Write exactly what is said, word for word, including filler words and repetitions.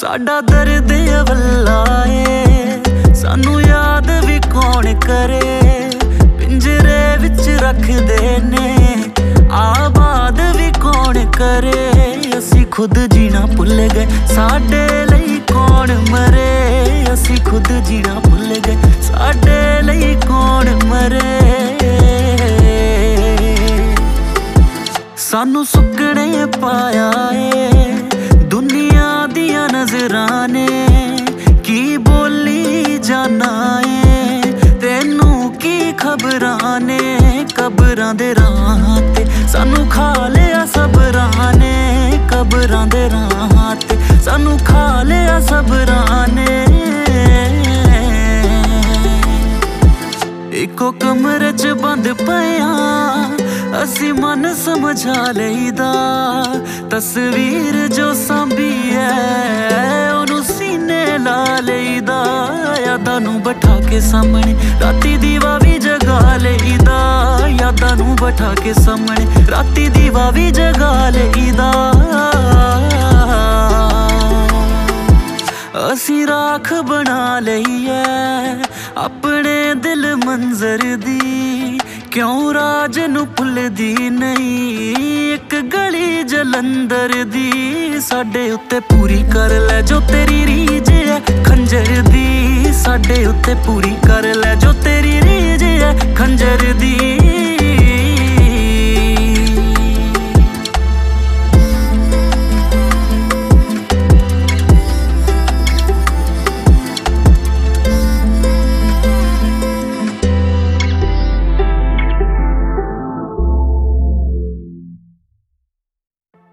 साडा दर्द अवल्ला ए सानू याद भी कौन करे। पिंजरे विच रखदे ने आबाद भी कौन करे। असी खुद जीना भुल गए साडे लई कौन मरे। असी खुद जीना भुल गए साडे लई कौन मरे। सानू सुकने पाया ए दुनिया दियां नजरां ने। की बोली जाना ए तेनू की खबरां ने। कबरां दे राह ते सानू खा लिया सबरां ने। कबरां दे राह ते सानू खा लिया सबरां ने। इको कमरे च बंद पिया असी मन समझा लईदा। तस्वीर जो सांभी है ओनू सीने ला लईदा। यादां नू बैठा के सामने राती दीवा भी जगा लईदा। यादां नू बैठा के सामने राती दीवा भी जगा लईदा। असी राख बना लईए अपने दिल मंजर दी। क्यों राज नू भुलदी नहीं एक गली जलंधर दी। साडे उत्ते पूरी कर ले जो तेरी रीज है खंजर दी। साडे उत्ते पूरी कर ले जो तेरी रीज है खंजर दी।